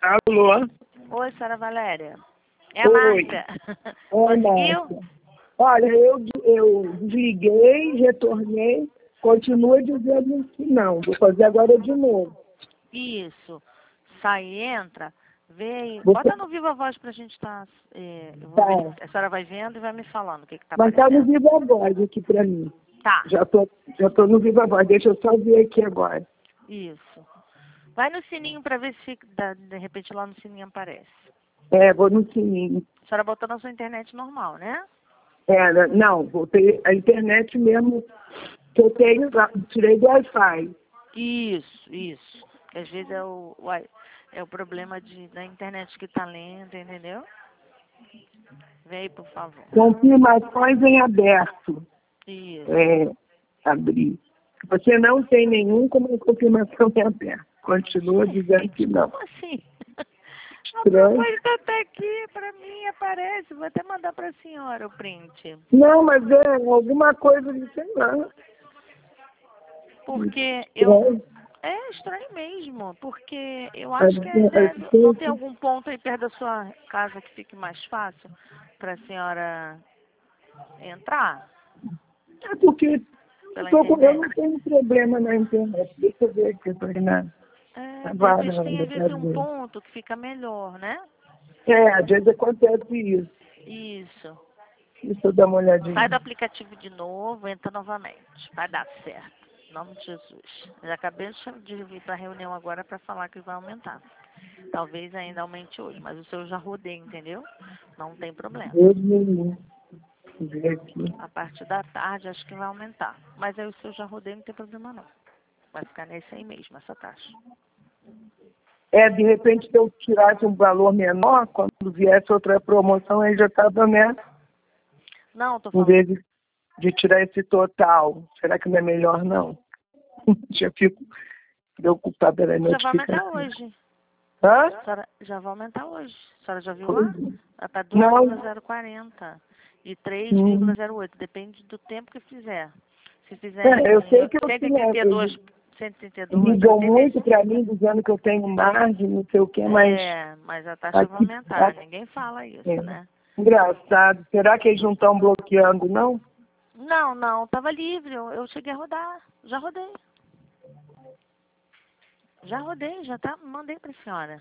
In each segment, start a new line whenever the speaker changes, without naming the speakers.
Alô?
Oi, senhora Valéria. É a
Oi.
Márcia.
Oi,
Conseguiu?
Márcia. Olha, eu desliguei, retornei, continua dizendo que não. Vou fazer agora de novo.
Isso. Sai e entra. Vê.
Você
Bota no Viva Voz pra gente estar. Eu vou
tá,
ver. A senhora vai vendo e vai me falando o que tá
mas tá no
aparecendo.
Viva Voz aqui pra mim.
Tá.
Já tô no Viva Voz. Deixa eu só ver aqui agora.
Isso. Vai no sininho pra ver se de repente lá no sininho aparece.
Vou no sininho.
A senhora botou na sua internet normal, né?
Não, voltei a internet mesmo que eu tenho, tirei do Wi-Fi.
Isso. Porque às vezes é o problema da internet que tá lenta, entendeu? Vem aí, por favor.
Confirmações em aberto.
Isso.
Abrir. Você não tem nenhum como confirmação em aberto. Continua dizendo que não.
Como assim? A
Estranho.
proposta tá aqui, pra mim aparece. Vou até mandar pra senhora o print.
Não, mas é alguma coisa de sei lá.
Porque
Estranho.
É estranho mesmo, porque eu
É,
acho que não tem algum ponto aí perto da sua casa que fique mais fácil pra senhora entrar
porque
pela
eu
internet.
não tenho problema na internet. Deixa eu ver aqui, eu tô aí na
De repente tem
varanda
às
pra
vezes um
ver.
ponto que fica melhor, né?
Às vezes acontece isso.
Isso.
Deixa eu dar uma olhadinha.
Sai do aplicativo de novo, entra novamente. Vai dar certo. Em nome de Jesus. Eu já acabei de vir para a reunião agora para falar que vai aumentar. Talvez ainda aumente hoje, mas o seu eu já rodei, entendeu? Não tem problema.
Deus me livre. Deixa eu ver aqui.
A partir da tarde acho que vai aumentar. Mas aí o seu já rodei, não tem problema não. Vai ficar nesse aí mesmo, essa taxa.
De repente, se eu tirasse um valor menor, quando viesse outra promoção, aí já estava, né?
Não, tô
Em
falando.
vez de tirar esse total, será que não é melhor, não? Já fico preocupada na
Já vai aumentar
notificação.
hoje.
Hã?
A senhora já vai aumentar hoje. A senhora já viu lá? Vai para
Não.
2,040 e 3,08. Depende do tempo que fizer. Se fizer
Eu sei que eu
132, 132,
ligam
85.
muito para mim dizendo que eu tenho margem, não sei o quê, mas
Mas a taxa vai aumentar. Ninguém fala isso, né?
Engraçado. Será que eles não estão bloqueando, não?
Não. Tava livre. Eu cheguei a rodar. Já rodei. Já tá. Mandei pra senhora.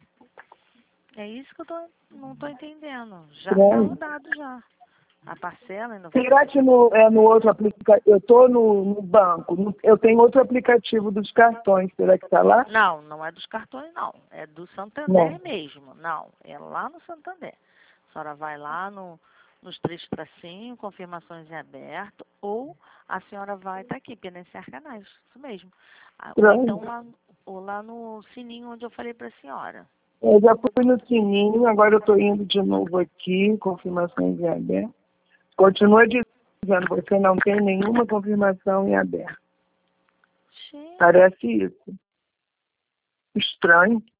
É isso que eu não tô entendendo. Já tá rodado já. A parcela ainda vai.
Será que no outro aplicativo, eu estou no banco, eu tenho outro aplicativo dos cartões, será que está lá?
Não é dos cartões, não. É do Santander
Não.
mesmo. Não, é lá no Santander. A senhora vai lá nos 3 tracinhos, confirmações em aberto, ou a senhora vai estar aqui, Penenciar Canais, isso mesmo. Ou então lá no sininho onde eu falei para a senhora.
Eu já fui no sininho, agora eu estou indo de novo aqui, confirmações em aberto. Continua dizendo, você não tem nenhuma confirmação em aberto.
Gente.
Parece isso. Estranho.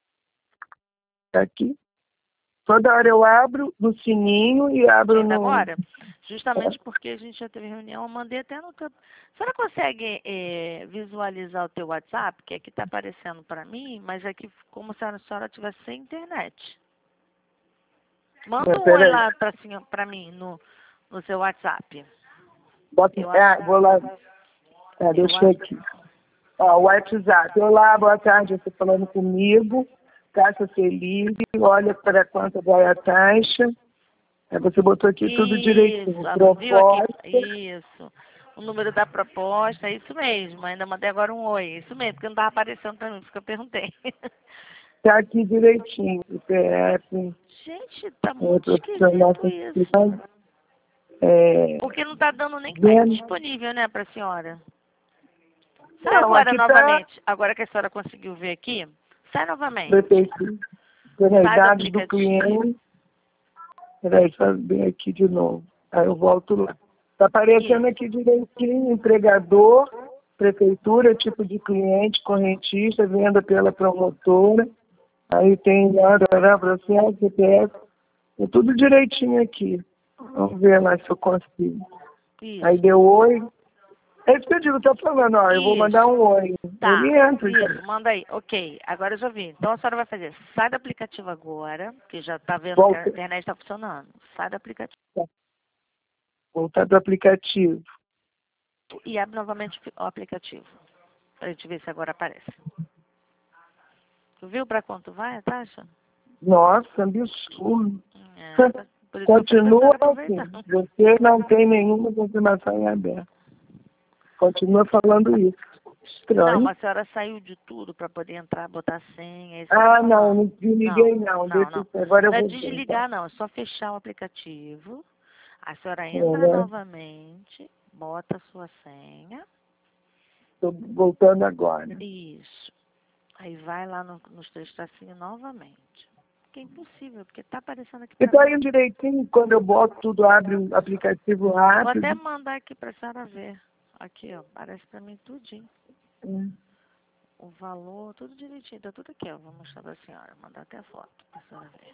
Está aqui. Toda hora eu abro no sininho e abro no...
Agora, justamente porque a gente já teve reunião, eu mandei até no teu... A senhora consegue visualizar o teu WhatsApp, que aqui está aparecendo para mim, mas aqui como se a senhora tivesse sem internet. Manda um oi lá para mim no seu WhatsApp.
Vou lá. Deixa eu aqui. O WhatsApp. Olá, boa tarde, você falando comigo. Taxa Feliz, olha para quanto vai a taxa. Você botou aqui tudo direitinho. Proposta.
Isso. O número da proposta, é isso mesmo. Ainda mandei agora um oi. Isso mesmo, porque não estava aparecendo para mim, porque eu perguntei.
Está aqui direitinho. CPF.
Gente, tá muito esquisito isso. Porque não está dando nem disponível, né, para a senhora. Sai agora novamente. Agora que a senhora conseguiu ver aqui, sai novamente.
Dados do cliente. Peraí, só bem aqui de novo. Aí eu volto lá. Está aparecendo aqui direitinho, empregador, prefeitura, tipo de cliente, correntista, venda pela promotora. Aí tem processo, CPF, é tudo direitinho aqui. Vamos ver lá se eu consigo.
Isso.
Aí deu oi. É isso que eu digo, tô falando, ó, eu vou mandar um oi.
Tá,
Ele entra.
isso, manda aí. Ok, agora eu já vi. Então a senhora vai fazer, sai do aplicativo agora, que já tá vendo que a
Volta.
internet está funcionando. Sai do aplicativo
Voltar do aplicativo.
e abre novamente o aplicativo. Pra gente ver se agora aparece. Tu viu pra quanto vai a taxa?
Nossa, absurdo.
Por isso que eu falei pra
Continua
senhora
assim.
aproveitar.
Você não tem nenhuma confirmação em aberto. Continua falando isso.
Não,
Estranho.
mas a senhora saiu de tudo para poder entrar, botar senha, isso
Ah,
que eu tô
não,
falando.
não desliguei não.
Não,
Deixa
não.
isso. Agora eu
Não é
vou
desligar, não. É só fechar o aplicativo. A senhora
tentar.
entra novamente, bota a sua senha.
Estou voltando agora.
Isso. Aí vai lá nos três tracinhos novamente. Que é impossível, porque tá aparecendo aqui
E
pra
tá
mim.
indo direitinho, quando eu boto tudo, abre o aplicativo
Vou até
rápido.
mandar aqui pra senhora ver. Aqui, ó. Aparece pra mim tudinho. O valor, tudo direitinho. Tá tudo aqui, ó. Vou mostrar pra senhora. Mandar até a foto pra senhora ver.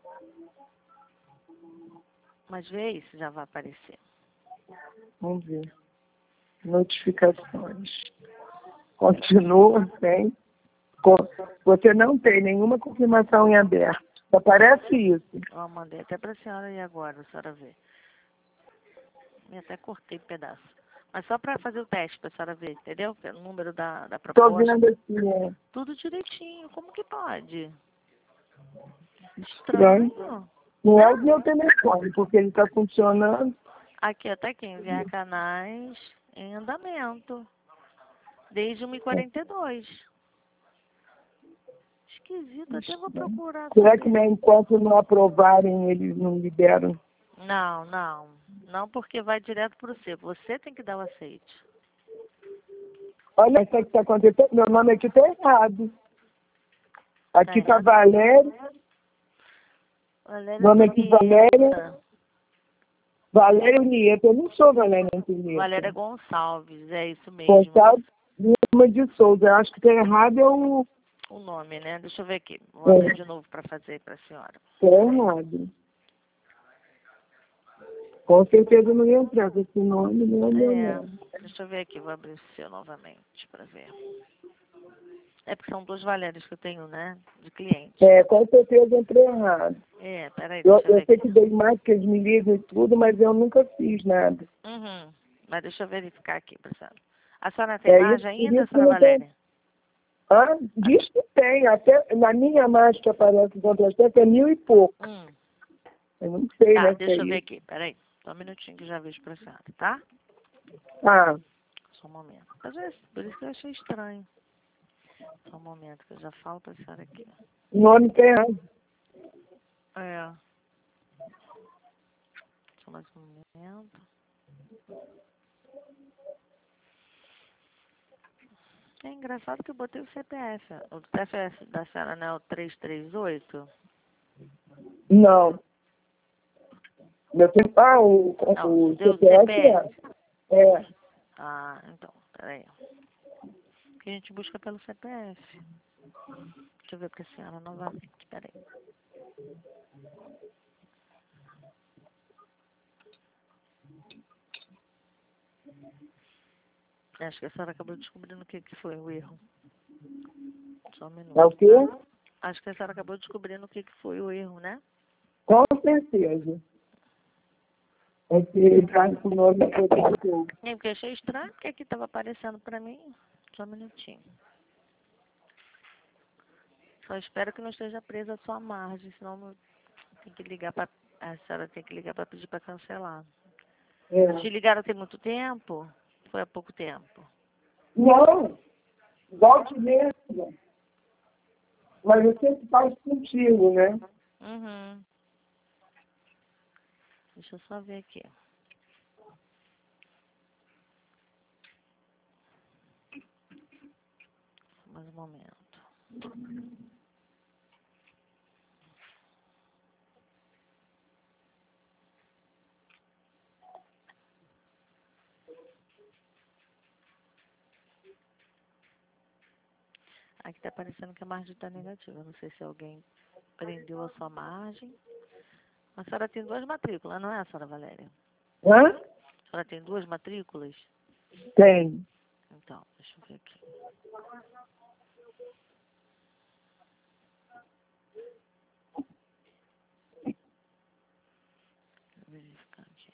Mas vê aí se já vai aparecer.
Vamos ver. Notificações. Continua sem. Você não tem nenhuma confirmação em aberto. Aparece isso.
Ó, mandei até pra senhora aí agora, a senhora ver. Eu até cortei pedaço. Mas só pra fazer o teste pra senhora ver, entendeu? O número da
Estou
proposta.
vendo aqui,
Tudo direitinho. Como que pode?
estranho.
Estranho.
Não é o meu telefone, porque ele está funcionando.
Aqui, até aqui, enviar canais em andamento. Desde 1h42. Esquisito, até vou procurar
Será que
saber.
enquanto não aprovarem, eles não liberam?
Não, não. Não, porque vai direto pro você. Você tem que dar o aceite.
Olha, isso que está acontecendo. Meu nome aqui está errado. Aqui está
errado?
Valério.
Valéria
Nome aqui Valério.
Antonieta.
Valério Nieto. Eu não sou Valério Antonieta.
Valéria Gonçalves, é isso mesmo.
Gonçalves Lima de Souza. Eu acho que está errado é o...
O nome, né? Deixa eu ver aqui. Vou abrir de novo para fazer para a senhora.
Está errado. Com certeza não ia entrar com esse nome, não é meu nome.
Deixa eu ver aqui. Vou abrir o seu novamente para ver. É porque são duas Valérias que eu tenho, né? De cliente.
É, com certeza entrei errado.
Peraí,
Eu
deixa eu ver
sei
aqui.
que dei mais que eles me ligam e tudo, mas eu nunca fiz nada.
Uhum. Mas deixa eu verificar aqui, para a senhora. A senhora tem margem ainda,
isso que
senhora
não tem.
Valéria?
Ah, diz que tem. Até na minha margem que aparece no contrato é 1.000 e pouco. Eu não sei,
Tá,
né?
deixa eu ver aqui. Peraí. Só um minutinho que já vejo para a senhora, tá?
Ah,
Só um momento. Às vezes, por isso que eu achei estranho. Só um momento que eu já falo para a senhora aqui.
o nome tem errado.
Só mais um momento. É engraçado que eu botei o CPF. O CPF da senhora não é o 338?
Não. Meu tempo,
Não,
o
deu o
CPF
CPF.
é.
Ah, então, peraí. Que a gente busca pelo CPF. Deixa eu ver pra senhora novamente, peraí. Acho que a senhora acabou descobrindo o que foi o erro. Só um minuto.
É o quê?
Tá? Acho que a senhora acabou descobrindo o que foi o erro, né?
Com certeza. É que traz o nome que eu tenho.
Porque eu achei estranho, porque aqui estava aparecendo pra mim. Só um minutinho. Só espero que não esteja presa a sua margem, senão tem que ligar pra, a senhora tem que ligar para pedir para cancelar. Te ligaram tem muito tempo? Foi há pouco tempo?
Não, volte mesmo. Mas eu sempre faço contigo, né?
Uhum. Deixa eu só ver aqui. Mais um momento. Aqui está aparecendo que a margem está negativa. Não sei se alguém prendeu a sua margem. A senhora tem duas matrículas, não é, senhora Valéria?
Hã?
A senhora tem duas matrículas?
Tem.
Então, deixa eu ver aqui. Vou verificar aqui.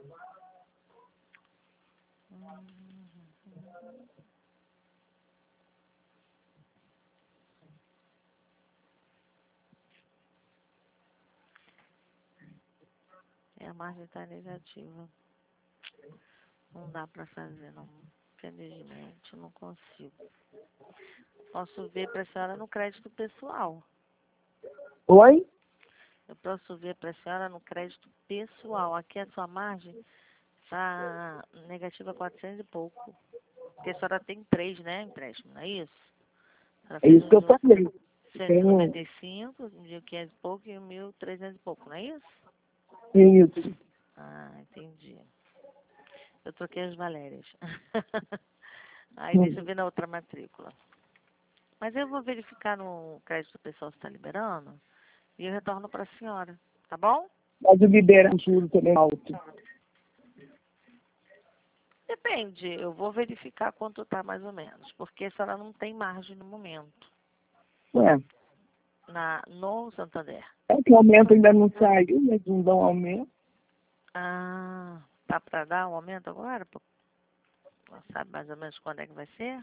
A margem está negativa. Não dá para fazer, não. Infelizmente, não consigo. Posso ver para a senhora no crédito pessoal.
Oi?
Eu posso ver para a senhora no crédito pessoal. Aqui a sua margem está negativa 400 e pouco. Porque a senhora tem 3, né, empréstimo, não é isso? Ela
É
fez
isso que eu falei.
195, 1.500 e pouco e 1.300 e pouco, não é isso?
Isso.
Ah, entendi. Eu troquei as Valérias. Aí deixa eu ver na outra matrícula. Mas eu vou verificar no crédito pessoal se está liberando e eu retorno para a senhora, tá bom?
Mas o libera juro também é alto.
Depende, eu vou verificar quanto está mais ou menos, porque a senhora não tem margem no momento,
Ué,
no Santander.
é que o aumento ainda não saiu, mas não dão aumento.
Ah, tá para dar um aumento agora? Sabe mais ou menos quando é que vai ser?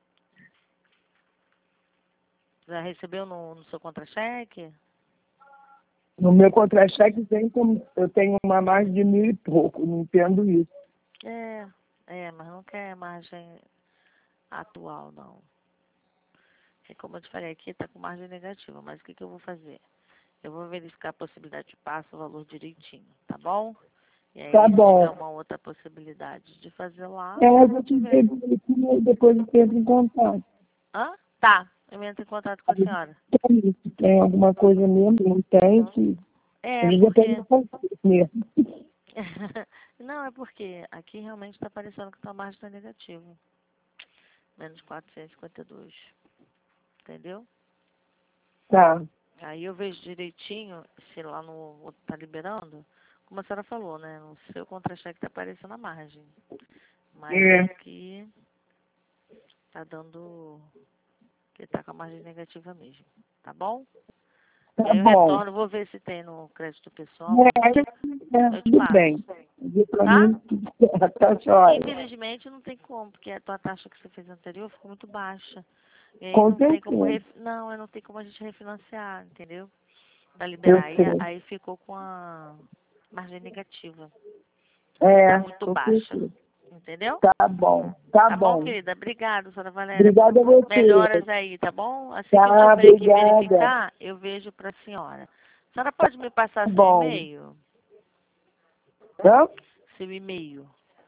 Já recebeu no seu contra-cheque?
No meu contra-cheque eu tenho uma margem de 1.000 e pouco, não entendo isso.
Mas não quer margem atual, não. É como eu te falei, aqui está com margem negativa, mas o que eu vou fazer? Eu vou verificar a possibilidade de passo o valor direitinho, tá bom? E aí,
Tá
se
bom.
tiver uma outra possibilidade de fazer lá,
Eu
se
vou
não
te
tiver.
ver e depois eu entro em contato.
Hã? Tá, eu entro em contato com a senhora.
Se tem alguma coisa mesmo, não tem, que às vezes eu
Porque...
tenho mesmo.
Não, é porque aqui realmente está parecendo que a margem está negativa. Menos 452. Entendeu?
Tá.
Aí eu vejo direitinho se lá no outro tá liberando, como a senhora falou, né? No seu contra-cheque tá aparecendo a margem. Mas aqui tá dando que tá com a margem negativa mesmo. Tá bom?
Tá
E aí eu
bom.
retorno, vou ver se tem no crédito pessoal. Eu te
Tudo
passo.
bem. Pra
Tá?
mim, tudo certo, tá jóia.
Infelizmente não tem como, porque a tua taxa que você fez anterior ficou muito baixa. E aí
Com
não tem como
certeza.
não tem como a gente refinanciar, entendeu? Pra
Eu
liberar.
sei.
Aí ficou com a margem negativa.
É,
Tá muito
com
baixa.
certeza.
Entendeu?
Tá bom. Tá
Tá bom,
bom.
querida? Obrigada, senhora Valéria.
Obrigada a você.
Melhoras aí, tá bom? Assim que eu
Tá,
tiver que
obrigada.
verificar, eu vejo pra senhora. A senhora pode me passar
Tá
seu
bom.
e-mail?
Hã?
Seu e-mail.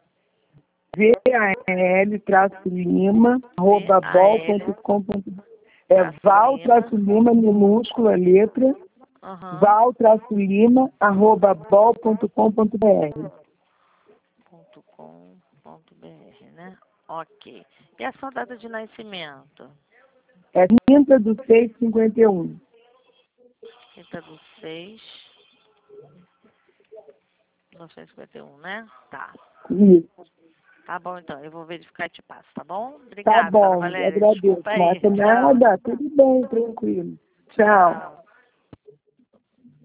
val-lima@bol.com.br. É
Val-Lima.
val-lima, minúscula, letra,
Aham.
val-lima@bol.com.br.
.com.br, né? Ok. E a sua data de nascimento?
É 30/6/51.
30/6/1951, né? Tá.
Isso.
Tá bom, então. Eu vou verificar e te passo, tá bom?
Tá
Obrigada, senhora
bom,
Valéria.
agradeço.
Desculpa aí.
Mata
Tchau.
nada, tudo bem, tranquilo. Tchau.
Tchau.